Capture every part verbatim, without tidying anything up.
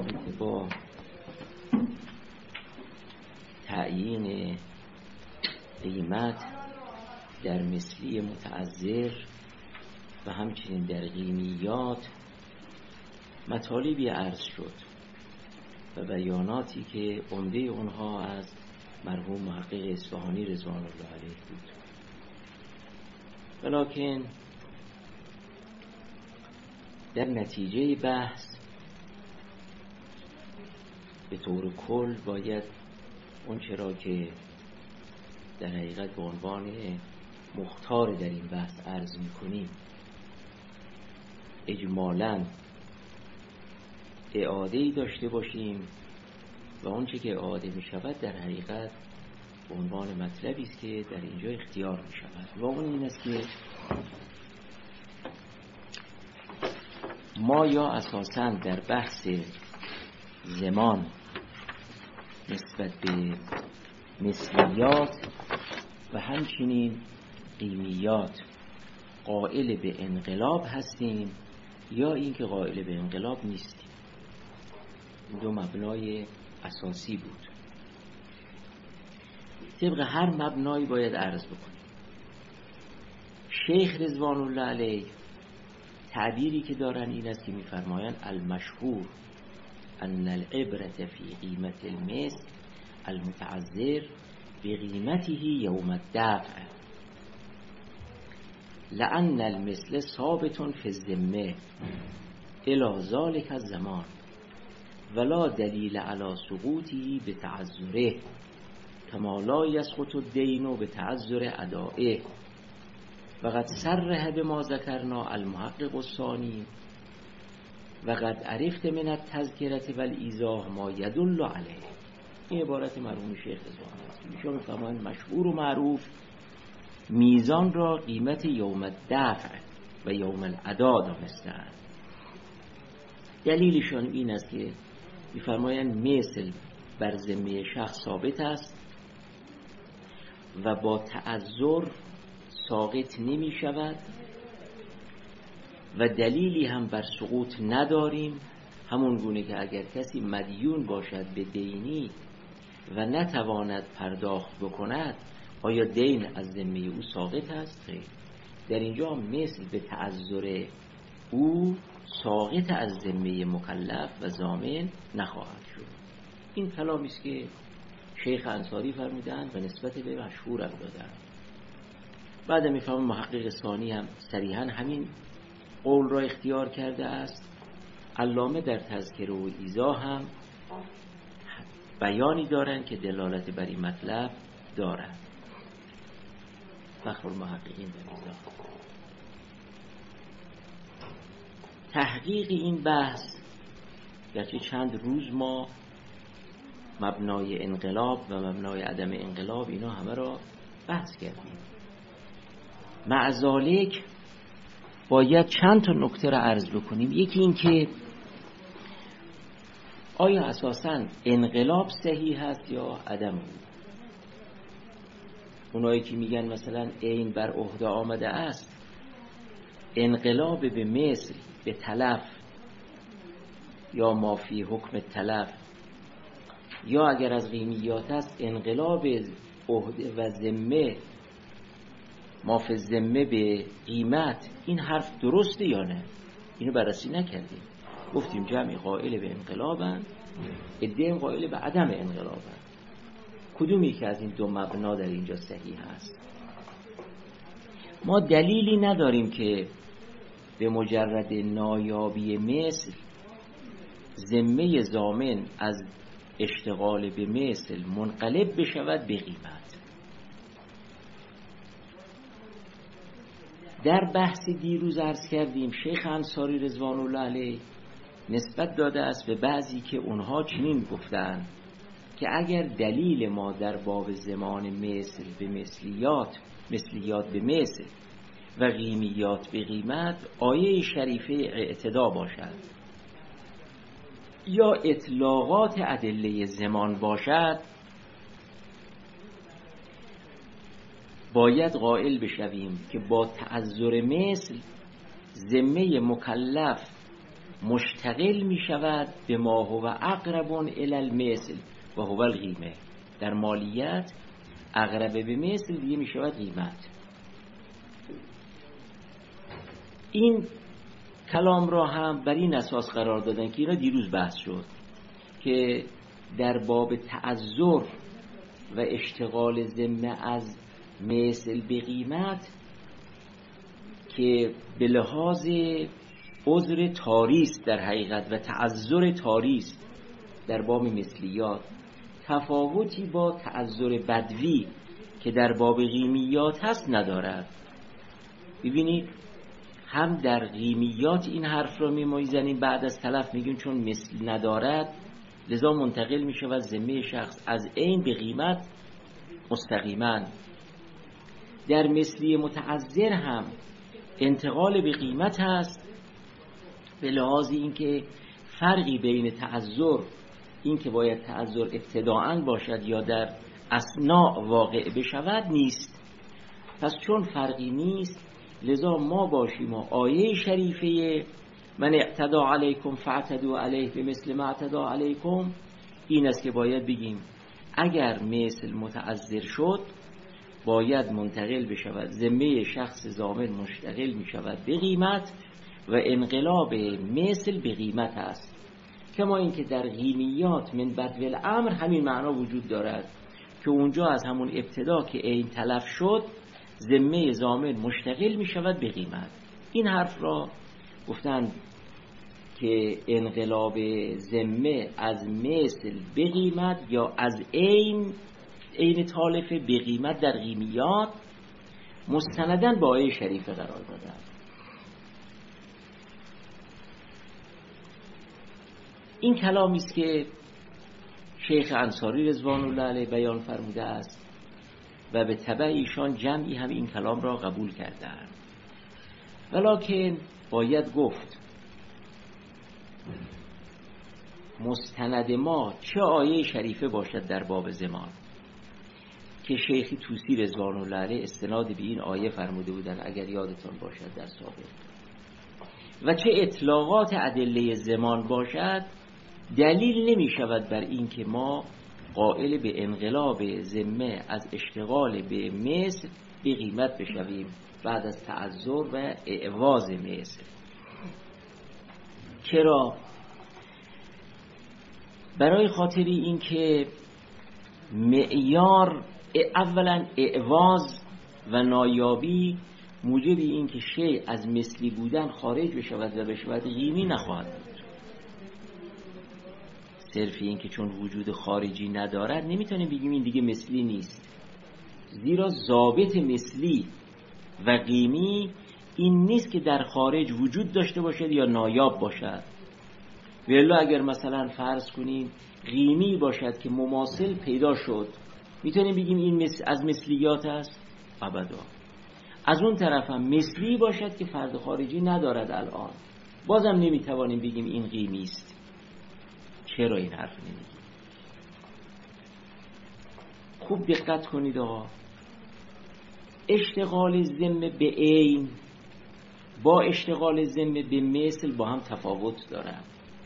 رابطه با تعیین قیمت در مثلی متعذر و همچنین در قیمیات مطالبی عرض شد و بیاناتی که عمده اونها از مرحوم محقق اصفهانی رضوان الله علیه بود. ولکن در نتیجه بحث به طور کل باید اون چرا که در حقیقت به عنوان مختار در این بحث عرض می‌کنیم اجمالاً اعاده‌ای داشته باشیم و اون چه که اعاده می‌شود در حقیقت به عنوان مطلبی است که در اینجا اختیار می‌شود و اون این است که ما یا اساساً در بحث زمان نسبت به مثلیات و همچنین قیمیات قائل به انقلاب هستیم یا اینکه قائل به انقلاب نیستیم. این دو مبنای اساسی بود. طبق هر مبنایی باید عرض بکنیم. شیخ رضوان الله علیه تعبیری که دارن این است که می‌فرمایند المشهور ان العبرة فی قیمت المثل المتعذر بقیمته یوم الدفع لأن المثل ثابت فی الذمه الی ذلک الزمان ولا دلیل علی سقوطه بتعذره کما لا یسقط الدین بتعذر ادائه وقد صرح بما ذکرنا المحقق الثانی وقد عرفت من التذکرة والایضاح ما یدل علیه. این عبارت مرحوم شیخ رضوان است. ایشون می‌فرمایند مشهور و معروف میزان را قیمت یوم الدفع و یوم الادا دانستند. دلیلشون این است که می‌فرمایند مثل بر ذمه شخص ثابت است و با تعذر ساقط نمی شود و دلیلی هم بر سقوط نداریم، همون گونه که اگر کسی مدیون باشد به دینی و نتواند پرداخت بکند آیا دین از ذمه او ساقط است؟ خیر. در اینجا مثل به تعذر او ساقط از ذمه مکلف و ضامن نخواهد شد. این کلامی است که شیخ انصاری فرمودند و نسبت به مشهور هم دادند. بعد میفهمم محقق ثانی هم صریحا همین قول را اختیار کرده است. علامه در تذکره و ایضاح هم بیانی دارند که دلالت بر این مطلب دارند. فخر المحققین در ایضاح. تحقیق این بحث گرچه چند روز ما مبنای انقلاب و مبنای عدم انقلاب اینا همه را بحث کردیم. مع ذالک باید چند تا نکته را عرض بکنیم. یکی این که آیا اساساً انقلاب صحیح هست یا عدم او؟ اونایی که میگن مثلا عین بر عهده آمده است، انقلاب به مثل به تلف یا ما فی حکم تلف یا اگر از قیمیات است انقلاب عهده و ذمه ما فی الذمه به قیمت، این حرف درسته یا نه؟ اینو بررسی نکردیم. گفتیم جمعی قائل به انقلابن، عده‌ای قائل به عدم انقلابن. کدومی که از این دو مبنا در اینجا صحیح هست؟ ما دلیلی نداریم که به مجرد نایابی مثل ذمه ضامن از اشتغال به مثل منقلب بشود به قیمت. در بحث دیروز عرض کردیم شیخ انصاری رضوان الله علیه نسبت داده است به بعضی که اونها چنین گفتند که اگر دلیل ما در باب زمان مثل به مثلیات مثلیات به مثل و قیمیات به قیمت آیه شریفه اعتدا باشد یا اطلاقات ادله زمان باشد، باید قائل بشویم که با تعذر مثل ذمه مکلف مشتغل می شود به ما هو اقرب الی المثل و هو القیمه. در مالیت اقرب به مثل دیگه می شود قیمت. این کلام را هم بر این اساس قرار دادن که اینا دیروز بحث شد که در باب تعذر و اشتغال ذمه از مثل به قیمت که به لحاظ عذر تاریست در حقیقت و تعذر تاریست در باب مثلیات تفاوتی با تعذر بدوی که در باب قیمیات هست ندارد. ببینید هم در قیمیات این حرف را می‌زنیم، بعد از تلف میگیم چون مثل ندارد لذا منتقل میشه و ذمه شخص از عین به قیمت مستقیما. در مثلی متعذر هم انتقال به قیمت هست به لحاظ اینکه فرقی بین تعذر، این که باید تعذر ابتداءً باشد یا در اثناء واقع بشود نیست. پس چون فرقی نیست لذا ما باشیم و آیه شریفه من اعتدى علیکم فاعتدوا علیه بمثل ما اعتدى علیکم این است که باید بگیم اگر مثل متعذر شد باید منتقل بشود، ذمه شخص ضامن مشتغل می شود به قیمت و انقلاب مثل به قیمت است. کما اینکه در قیمیات من بدو الامر همین معنا وجود دارد که اونجا از همون ابتدا که این تلف شد ذمه ضامن مشتغل می شود به قیمت. این حرف را گفتن که انقلاب ذمه از مثل به قیمت یا از عین عین تالفه به قیمت در قیمیات مستنداً با آیه شریفه قرار دادن. این کلامی است که شیخ انصاری رضوان الله علیه بیان فرموده است و به تبع ایشان جمعی هم این کلام را قبول کردند. ولکن باید گفت مستند ما چه آیه شریفه باشد در باب زمان که شیخ طوسی رضوان الله علیه استناد به این آیه فرموده بودن اگر یادتان باشد در سابق، و چه اطلاقات ادله زمان باشد، دلیل نمی شود بر این که ما قائل به انقلاب ذمه از اشتغال به مثل به قیمت بشویم بعد از تعذر و اعواز مثل. چرا؟ برای خاطری این که معیار اولا اعواز و نایابی موجب این که شیء از مثلی بودن خارج بشود و بشود قیمی نخواهد بود. صرف این که چون وجود خارجی ندارد نمیتونیم بگیم این دیگه مثلی نیست، زیرا ضابط مثلی و قیمی این نیست که در خارج وجود داشته باشد یا نایاب باشد. ولی اگر مثلا فرض کنیم قیمی باشد که مماثل پیدا شد میتونیم بگیم این مثل از مثلیات است؟ ابدا. از اون طرف هم مثلی باشد که فرد خارجی ندارد الان، بازم نمیتوانیم بگیم این قیمی است. چرا این حرف نمیگیم؟ خوب دقت کنید آقا، اشتغال ذمه به عین با اشتغال ذمه به مثل با هم تفاوت دارند.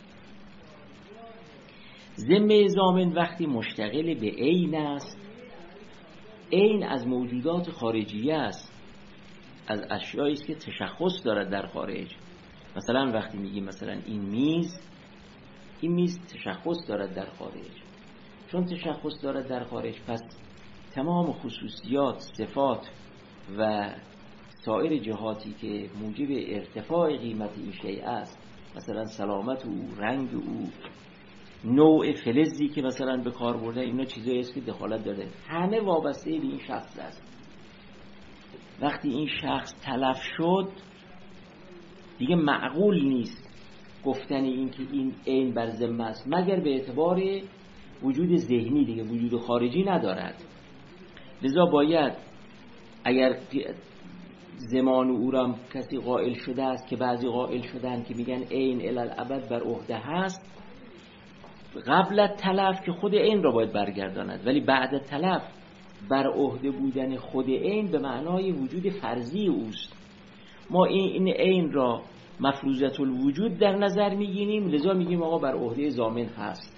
ذمه ضامن وقتی مشتغل به عین است، عین از موجودات خارجیه است، از اشیایی است که تشخص دارد در خارج. مثلا وقتی میگیم مثلا این میز، این میز تشخص دارد در خارج. چون تشخص دارد در خارج پس تمام خصوصیات، صفات و سایر جهاتی که موجب ارتفاع قیمت این شیء است، مثلا سلامت او، رنگ او، نوع فلزی که مثلا به کار برده، اینا چیزایی است که دخالت داره، همه وابسته به این شخص است. وقتی این شخص تلف شد دیگه معقول نیست گفتن این که این عین بر ذمه است مگر به اعتبار وجود ذهنی، دیگه وجود خارجی ندارد. لذا باید اگر زمان او را کسی قائل شده است که بعضی قائل شدن که میگن عین الی الابد بر عهده هست، قبل از تلف که خود عین را باید برگرداند، ولی بعد تلف بر عهده بودن خود عین به معنای وجود فرضی اوست. ما این عین را مفروضت الوجود در نظر میگیریم، لذا میگیم آقا بر عهده ضامن هست.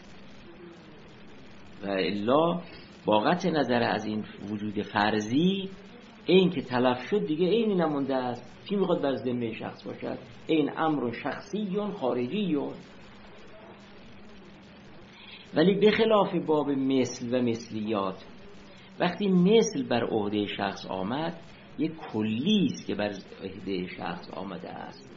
و الا با قطع نظر از این وجود فرضی، این که تلف شد دیگه اینی نمونده است. چی میخواد بر ذمه شخص باشد؟ این امر شخصی خارجی. ولی به خلاف باب مثل و مثلیات، وقتی مثل بر عهده شخص آمد، یک کلی است که بر عهده شخص آمده است.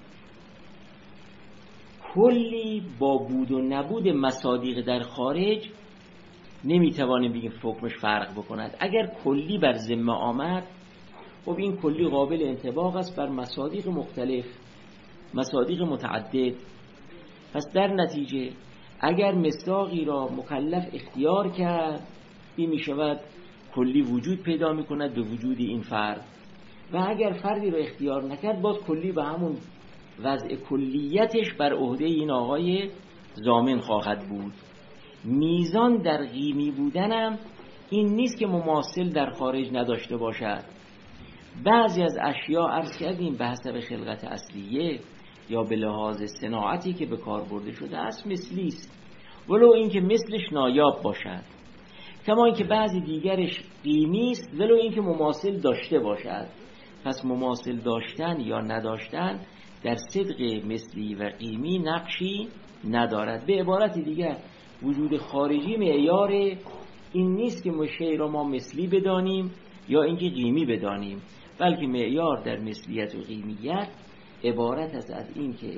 کلی با بود و نبود مصادیق در خارج نمیتوانیم بگیم حکمش فرق بکند. اگر کلی بر ذمه آمد، خب این کلی قابل انطباق است بر مصادیق مختلف، مصادیق متعدد. پس در نتیجه اگر مصداقی را مکلف اختیار کرد، این می شود کلی وجود پیدا می کند به وجود این فرد. و اگر فردی را اختیار نکرد، باز کلی به همون وضع کلیتش بر عهده این آقای ضامن خواهد بود. میزان در قیمی بودنم این نیست که مماثل در خارج نداشته باشد. بعضی از اشیاء عرض کردیم به حسب خلقت اصلیه یا به لحاظ صناعتی که به کار برده شده است مثلی است، ولو اینکه مثلش نایاب باشد. کما اینکه بعضی دیگرش قیمی است ولو اینکه مماثل داشته باشد. پس مماثل داشتن یا نداشتن در صدق مثلی و قیمی نقشی ندارد. به عبارت دیگر وجود خارجی معیار این نیست که شیء را ما مثلی بدانیم یا اینکه قیمی بدانیم، بلکه معیار در مثلیت و قیمیت عبارت است از این که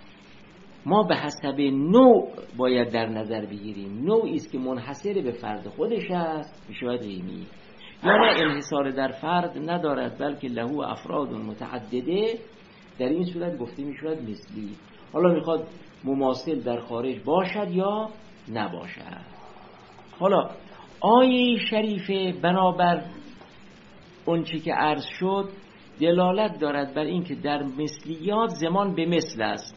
ما به حسب نوع باید در نظر بگیریم. نوعی است که منحصر به فرد خودش است میشود قیمی، یا نه انحصار در فرد ندارد بلکه له افراد متعدده، در این صورت گفته میشود مثلی. حالا میخواد مماثل در خارج باشد یا نباشد. حالا آیه شریفه بنابر اون چی که عرض شد دلالت دارد بر این که در مثلیات زمان به مثل است.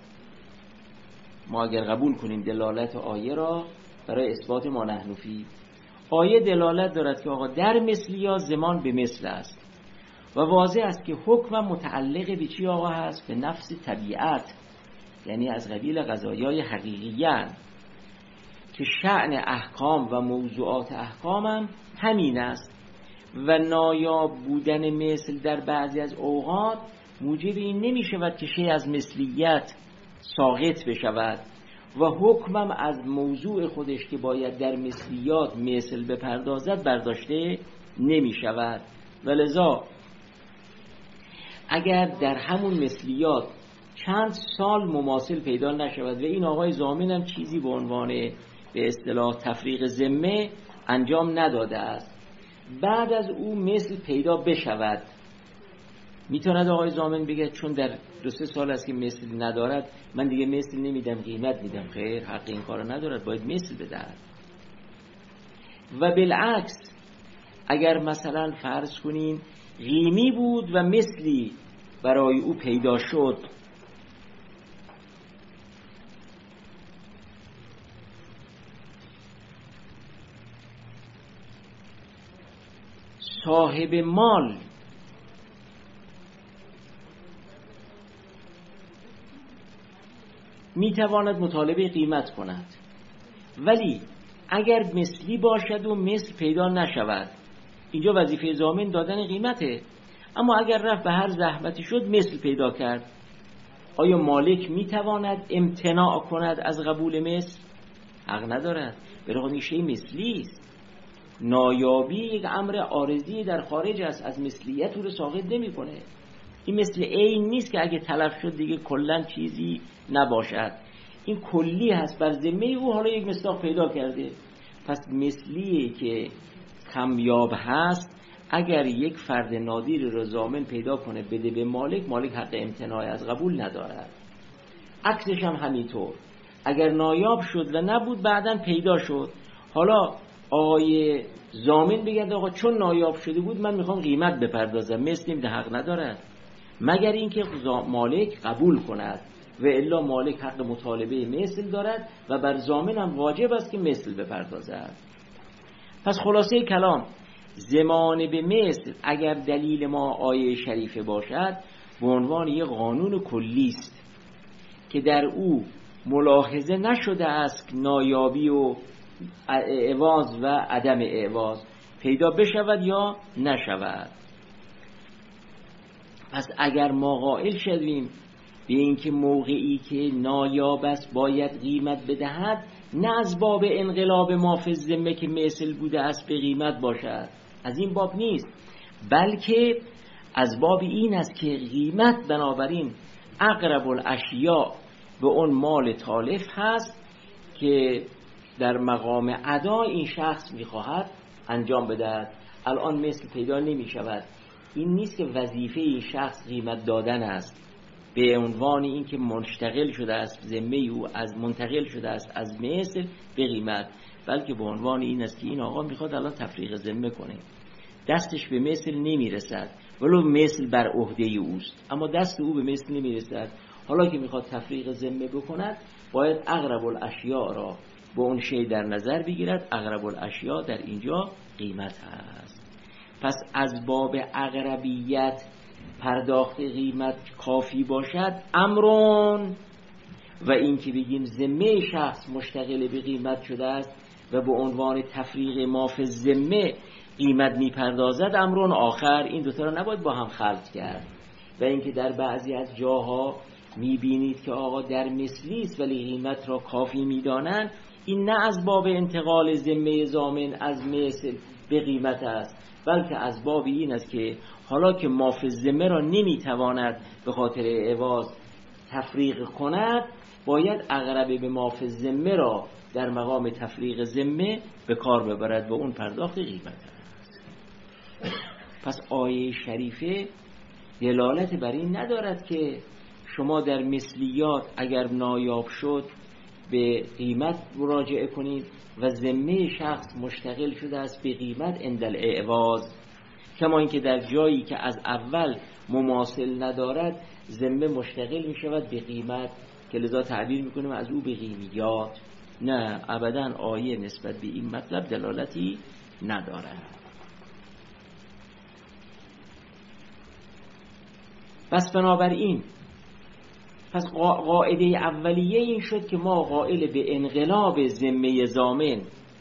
ما اگر قبول کنیم دلالت آیه را برای اثبات ما نحن فی، آیه دلالت دارد که آقا در مثلیات زمان به مثل است و واضح است که حکم متعلق به چی آقا هست؟ به نفس طبیعت، یعنی از قبیل قضایای حقیقیان که شأن احکام و موضوعات احکام هم همین است. و نایاب بودن مثل در بعضی از اوقات موجب این نمی شود که شیء از مثلیت ساقط بشود و حکمم از موضوع خودش که باید در مثلیات مثل بپردازد برداشته نمی شود. ولذا اگر در همون مثلیات چند سال مماثل پیدا نشود و این آقای ضامن هم چیزی به عنوان به اصطلاح تفریق ذمه انجام نداده است، بعد از او مثل پیدا بشود، میتواند آقای ضامن بگه چون در دو سه سال است که مثل ندارد من دیگه مثل نمیدم قیمت میدم؟ خیر، حق این کار ندارد، باید مثل بدهد. و بالعکس اگر مثلا فرض کنین قیمی بود و مثلی برای او پیدا شد، صاحب مال میتواند مطالبه قیمت کند، ولی اگر مثلی باشد و مثل پیدا نشود، اینجا وظیفه ضامن دادن قیمته. اما اگر رفت به هر زحمتی شد مثل پیدا کرد، آیا مالک میتواند امتناع کند از قبول مثل؟ حق ندارد، برای خود شیء مثلی است. نایابی یک امر عارضی در خارج است، از مثلیت او رو ساقط نمی‌کنه. این مثل عین نیست که اگه تلف شد دیگه کلا چیزی نباشد. این کلی هست بر ذمه او، حالا یک مصداق پیدا کرده. پس مثلی که کمیاب هست اگر یک فرد نادیر رو ضامن پیدا کنه بده به مالک، مالک حق امتناع از قبول ندارد. عکسش هم همینطور، اگر نایاب شد و نبود بعداً پیدا شد، حالا آقای ضامن بگه آقا چون نایاب شده بود من میخوام قیمت بپردازم، مثل نمیده، حق ندارد مگر اینکه مالک قبول کند، و الا مالک حق مطالبه مثل دارد و بر ضامن هم واجب است که مثل بپردازد. پس خلاصه کلام، زمان به مثل اگر دلیل ما آیه شریفه باشد به عنوان یک قانون کلی است که در او ملاحظه نشده است نایابی و اعواض و عدم اعواض پیدا بشود یا نشود. پس اگر ما قائل شدیم به اینکه موقعی که نایاب است باید قیمت بدهد، نه از باب انقلاب ما فی الذمه که مثل بوده است به قیمت باشد، از این باب نیست، بلکه از باب این است که قیمت بنابراین اقرب الاشیاء به اون مال تالف هست که در مقام ادا این شخص میخواهد انجام بدهد. الان مثل پیدا نمی شود. این نیست که وظیفه این شخص قیمت دادن است به عنوان این که منتقل شده است ذمه او از منتقل شده است از مثل به قیمت، بلکه به عنوان این است که این آقا میخواد الان تفریق ذمه کنه، دستش به مثل نمیرسد ولو مثل بر عهده اوست، اما دست او به مثل نمیرسد. حالا که میخواد تفریق ذمه بکند باید اقرب الاشیاء را با اون شی در نظر بگیرد. اقرب الاشیاء در اینجا قیمت هست. پس از باب اقربیت پرداخت قیمت کافی باشد امرون، و این که بگیم ذمه شخص مشتغل به قیمت شده است و به عنوان تفریق ما فی الذمه قیمت میپردازد امرون آخر، این دوتا را نباید با هم خلط کرد. و اینکه در بعضی از جاها میبینید که آقا در مثلی است ولی قیمت را کافی میدانند، این نه از باب انتقال ذمه ضامن از مثل به قیمت است، بلکه از باب این است که حالا که ما فی الذمه را نمیتواند به خاطر عوض تفریق کند، باید اقرب به ما فی الذمه را در مقام تفریق ذمه به کار ببرد و اون پرداخت قیمت است. پس آیه شریفه دلالت بر این ندارد که شما در مثلیات اگر نایاب شد به قیمت مراجعه کنید و ذمه شخص مشتغل شده است به قیمت عند الاعواض، کما اینکه در جایی که از اول مماثل ندارد ذمه مشتغل می شود به قیمت که لذا تعبیر میکنیم از او به قیمیات. نه، ابدا آیه نسبت به این مطلب دلالتی ندارد. پس بنابراین پس قاعده اولیه این شد که ما قائل به انقلاب ذمه ضامن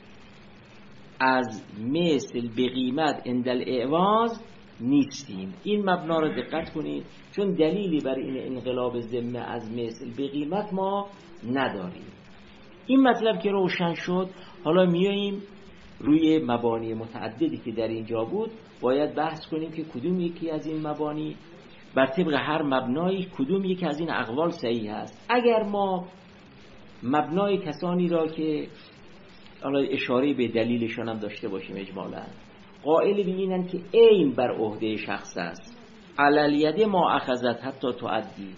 از مثل به قیمت عند الاعواض نیستیم. این مبنا رو دقت کنید، چون دلیلی بر این انقلاب ذمه از مثل به قیمت ما نداریم. این مطلب که روشن شد، حالا میاییم روی مبانی متعددی که در اینجا بود باید بحث کنیم که کدوم یکی از این مبانی بر طبق هر مبنایی کدوم یکی از این اقوال صحیح است. اگر ما مبنای کسانی را که حالا اشاره به دلیلشان هم داشته باشیم اجمالا قائل بینن که عین بر عهده شخص است، علل ما اخذت حتی تعدی،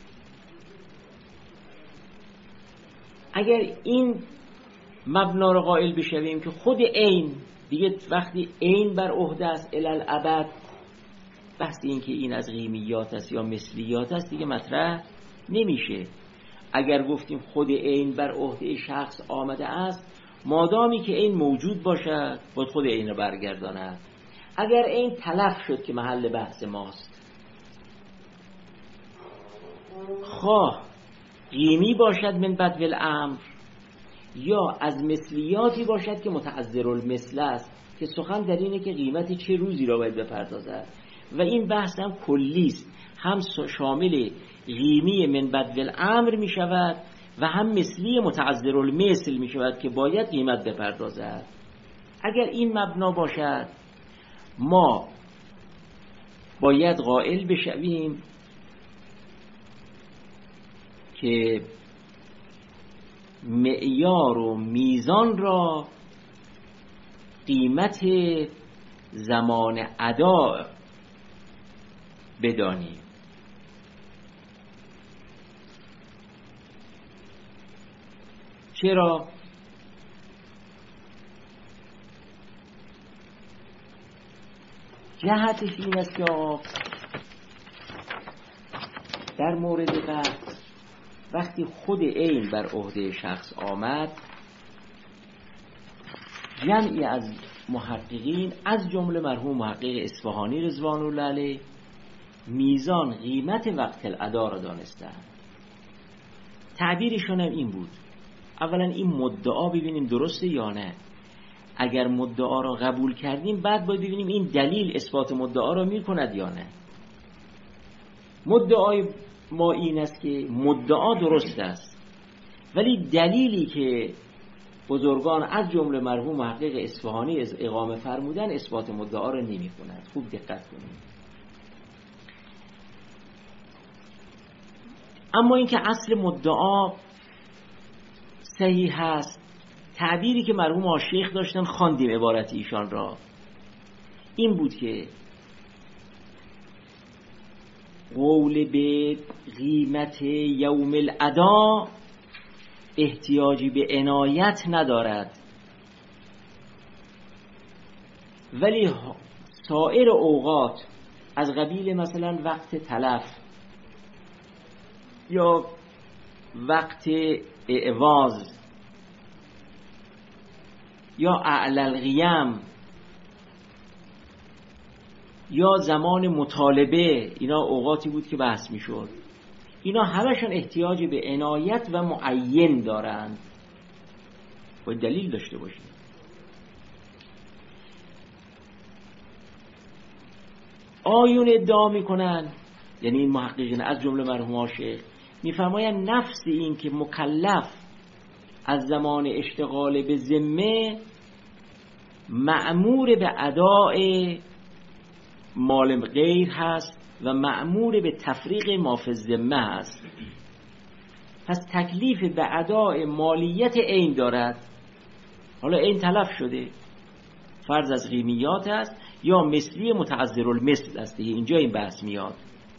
اگر این مبنا را قائل بشویم که خود عین دیگه وقتی عین بر عهده است الی الابد، بحث این که این از قیمیات است یا مثلیات است دیگه مطرح نمیشه. اگر گفتیم خود عین بر عهده شخص آمده است، مادامی که عین موجود باشد باید خود عین را برگرداند. اگر عین تلف شد که محل بحث ماست، خواه قیمی باشد من بدو الامر یا از مثلیاتی باشد که متعذر المثل است، که سخن در اینه که قیمت چه روزی را باید بپردازد. و این بحث هم کلیست، هم شامل قیمی من بدو الامر می شود و هم مثلی متعذر المثل می شود که باید قیمت بپردازد. اگر این مبنا باشد ما باید قائل بشویم که معیار و میزان را قیمت زمان ادا بدانیم. چرا؟ جهتش این است که در مورد بحث وقتی خود عین بر عهده شخص آمد، جمعی از محققین از جمله مرحوم محقق اصفهانی رضوان الله علیه میزان قیمت وقت الادا را دانستند. تعبیرشون هم این بود. اولا این مدعا ببینیم درسته یا نه. اگر مدعا را قبول کردیم بعد باید ببینیم این دلیل اثبات مدعا را میکند یا نه. مدعای ما این است که مدعا درست است، ولی دلیلی که بزرگان از جمله مرحوم محقق اصفهانی از اقامه فرمودن اثبات مدعا را نمی‌کند. خوب دقت کنید. اما اینکه اصل مدعا صحیح هست، تعبیری که مرحوم آشیخ داشتن خواندیم عبارت ایشان را، این بود که قول به قیمت یوم الادا احتیاجی به عنایت ندارد، ولی سایر اوقات از قبیل مثلا وقت تلف یا وقت اعواز یا اعلی القیام یا زمان مطالبه، اینا اوقاتی بود که بحث می شد، اینا همشون احتیاج به عنایت و معین دارند، باید دلیل داشته باشید. آیون ادعا می کنن، یعنی این محققین از جمله مرحوم آشیخ میفرمایند نفس این که مکلف از زمان اشتغال به ذمه مأمور به اداء مال غیر هست و مأمور به تفریق ما فی الذمه هست. پس تکلیف به اداء مالیت عین دارد. حالا عین تلف شده، فرض از قیمیات است یا مثلی متعذر المثل است. اینجا این بحث میاد.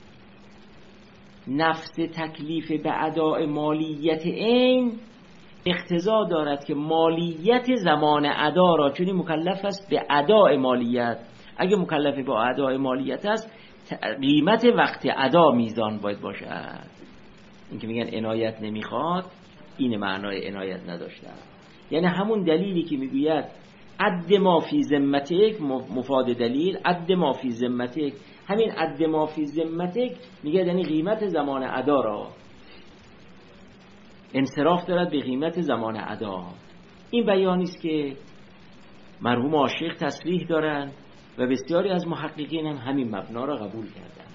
نفس تکلیف به اداء مالیت عین اقتضا دارد که مالیت زمان ادا را، چون مکلف است به اداء مالیت، اگه مکلف با اداء مالیت است قیمت وقت ادا میزان باید باشد. این که میگن عنایت نمیخواد، این معنای عنایت نداشته. یعنی همون دلیلی که میگوید عد ما فی ذمتک، مفاد دلیل عد ما فی ذمتک، همین عد ما فی ذمتک میگه یعنی قیمت زمان ادا را انصراف دارد به قیمت زمان ادا. این بیانی است که مرحوم آشیخ تصریح دارند و بسیاری از محققین هم همین مبنا را قبول کردند.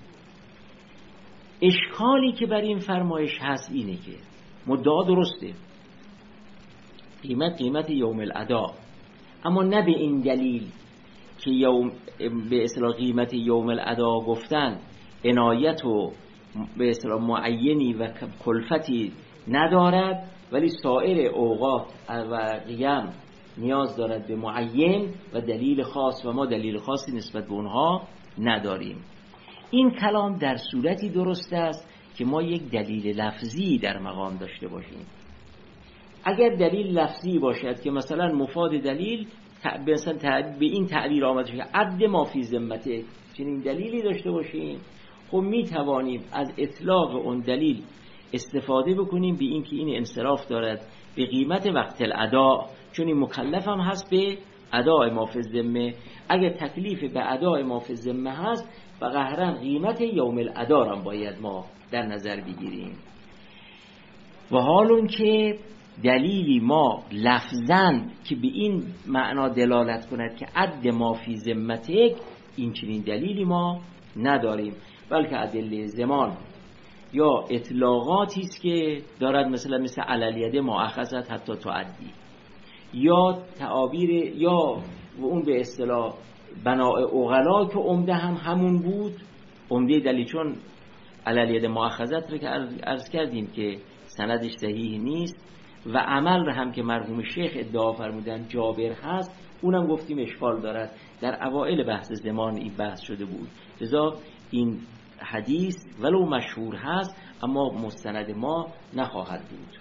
اشکالی که بر این فرمایش هست اینه که مدعا درسته، قیمت قیمت یوم الادا، اما نه به این دلیل که یوم به اصطلاح قیمت یوم الادا گفتن عنایت و به اصطلاح معینی و کلفتی ندارد، ولی سایر اوقات و قیام نیاز دارد به معین و دلیل خاص و ما دلیل خاصی نسبت به اونها نداریم. این کلام در صورتی درست است که ما یک دلیل لفظی در مقام داشته باشیم. اگر دلیل لفظی باشد که مثلا مفاد دلیل مثلا به این تعبیر آمده که عد ما فی ذمته، چنین دلیلی داشته باشیم، خب می توانیم از اطلاق اون دلیل استفاده بکنیم به این که این انصراف دارد به قیمت وقت الادا، چون این مکلف هم هست به اداء ما فی الذمه. اگر تکلیف به اداء ما فی الذمه هست و قهرن قیمت یوم الادا هم باید ما در نظر بگیریم. و حال اون که دلیلی ما لفظاً که به این معنا دلالت کند که عد ما فی ذمتک، این چنین دلیلی ما نداریم، بلکه ادله زمان یا اطلاقاتی است که دارد، مثلا مثل علالید ما اخذت حتی تعدی، یا تعابیر یا و اون به اصطلاح بناء اغلا که عمده هم همون بود. عمده دلیل چون علالید ما اخذت رو که عرض کردیم که سندش صحیح نیست و عمل هم که مرحوم شیخ ادعا فرمودن جابر هست، اونم گفتیم اشکال دارد. در اوائل بحث زمان این بحث شده بود، لذا این حدیث ولو مشهور هست اما مستند ما نخواهد بود.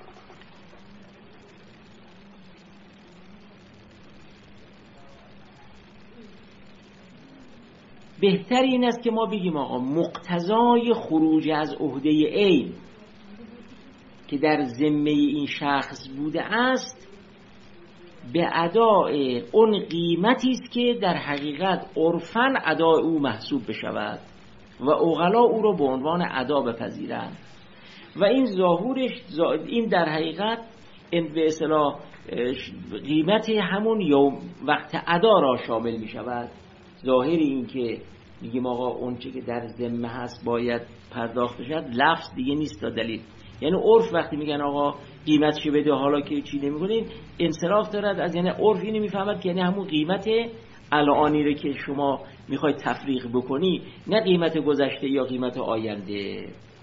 بهتر این است که ما بگیم آقا مقتضای خروج از عهده عین که در ذمه این شخص بوده است به اداء اون قیمتی است که در حقیقت عرفاً اداء او محسوب بشود و عقلا او را به عنوان ادا بپذیرند و این ظاهورش این در حقیقت این به اصطلاح قیمت همون یوم وقت ادا را شامل می شود. ظاهر این که میگیم آقا اون چه که در ذمه هست باید پرداخت بشد لفظ دیگه نیست تا دلیل. یعنی عرف وقتی میگن آقا قیمتش بده حالا که چی نمی‌کنین انصراف دارد از، یعنی عرف اینو میفهمد که یعنی همون قیمت الانی رو که شما میخواید تفریق بکنی، نه قیمت گذشته یا قیمت آینده.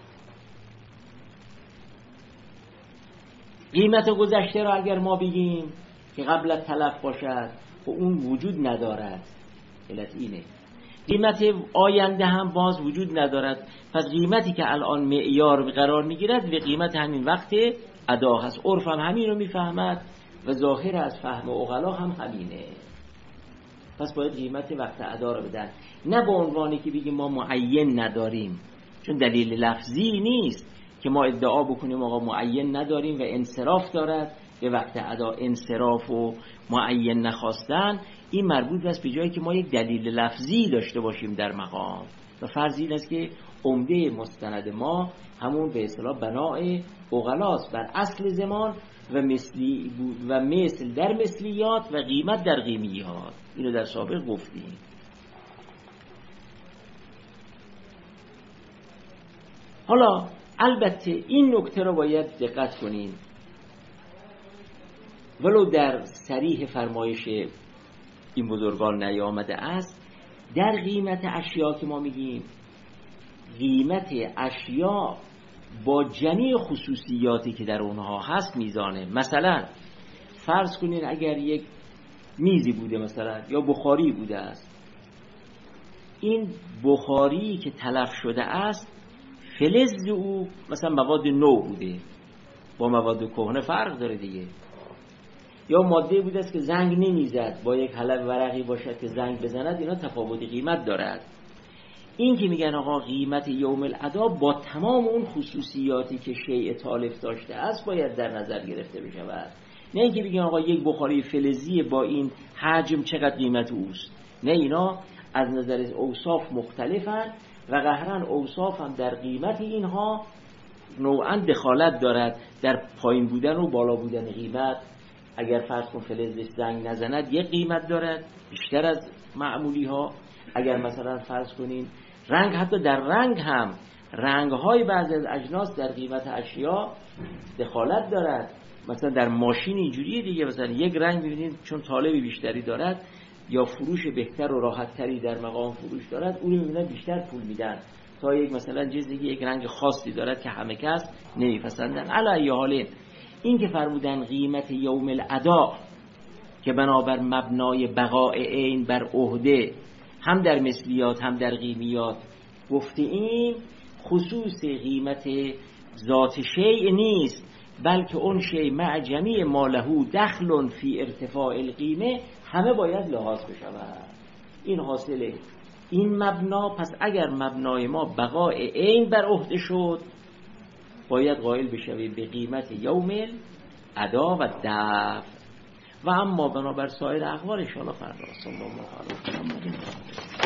قیمت گذشته رو اگر ما بگیم که قبل از تلف باشد خب اون وجود ندارد، علت اینه. قیمت آینده هم باز وجود ندارد، پس قیمتی که الان معیار قرار میگیرد به قیمت همین وقت ادا هست. عرف هم همین رو میفهمد و ظاهر از فهم عقلا هم همینه. پس باید قیمت وقت ادا رو بدن، نه به عنوانی که بگیم ما معین نداریم، چون دلیل لفظی نیست که ما ادعا بکنیم آقا معین نداریم و انصراف دارد به وقت ادا. انصراف و معین نخواستن این مربوط است به جایی که ما یک دلیل لفظی داشته باشیم در مقام، و فرض این است که عمده مستند ما همون به اصطلاح بنای عقلاست بر اصل زمان و مثلی و مثل در مثلیات و قیمت در قیمیات. اینو در سابق گفتیم. حالا البته این نکته رو باید دقت کنین، ولو در صریح فرمایش این بزرگان نیامده است، در قیمت اشیا که ما میگیم قیمت اشیا با جمیع خصوصیاتی که در اونها هست میزانه. مثلا فرض کنین اگر یک میزی بوده مثلا یا بخاری بوده است، این بخاری که تلف شده است فلز او مثلا مواد نو بوده، با مواد کهنه فرق داره دیگه. یا ماده بوده است که زنگ نمیزد، با یک حلب ورقی باشد که زنگ بزند، اینا تفاوت قیمت دارد. این که میگن آقا قیمت یوم الادا با تمام اون خصوصیاتی که شیء تالف داشته است باید در نظر گرفته بشود، نه اینکه بگن آقا یک بخاری فلزی با این حجم چقدر قیمت اوست. نه، اینا از نظر اوصاف مختلفن و قهرن اوصاف هم در قیمت اینها نوعا دخالت دارد در پایین بودن و بالا بودن قیمت. اگر فرض کن فلز زنگ نزند یک قیمت دارد بیشتر از معمولی ها. اگر مثلا فرض کنین رنگ، حتی در رنگ هم رنگ های بعضی از اجناس در قیمت اشیا دخالت دارد. مثلا در ماشین اینجوریه دیگه، مثلا یک رنگ می‌بینید چون طالب بیشتری دارد یا فروش بهتر و راحت تری در مقام فروش دارد، اون رو می‌بینن بیشتر پول میدن تا یک مثلا جنسی یک رنگ خاصی دارد که همه کس نمیپسندن. علی ای حال این که فرمودن قیمت یوم الادا که بنابر مبنای بقاء عین بر عهده هم در مثلیات هم در قیمیات گفته این خصوص قیمت ذات شیء نیست، بلکه اون شیء مع جمیع ما له دخل فی ارتفاع القیمه همه باید لحاظ بشود. این حاصله این مبنا. پس اگر مبنای ما بقاء عین بر عهده شد باید قائل بشوی به قیمت یوم ادا و دفع. و اما بنابر سایر اقوال ان شاء الله فردا. صلی الله علیه و سلم.